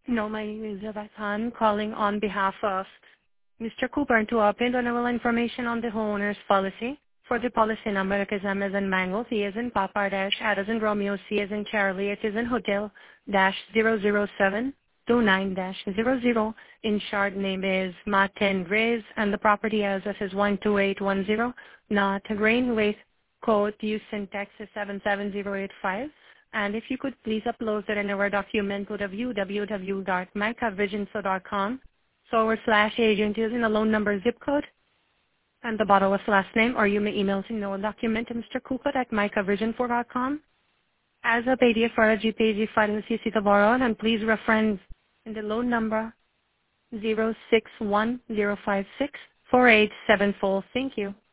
No, my name is Eva Khan, calling on behalf of Mr. Cooper to obtain general information on the homeowner's policy. For the policy number, it is M as in Mango, C as in Papa, dash, A as in Romeo, C as in Charlie, H as in Hotel, dash 00729 dash 00. Insured name is Martin Reyes, and the property address is 12810 North Greenway, code Houston, Texas 77085. And if you could please upload it in our document to www.mycovisionso.com/agent using the loan number zip code and the borrower's last name, or you may email the document to Mr. Cooper at mycovision4.com. As a PDF for a GPG file in CC to borrow, and please reference in the loan number 06105648774. Thank you.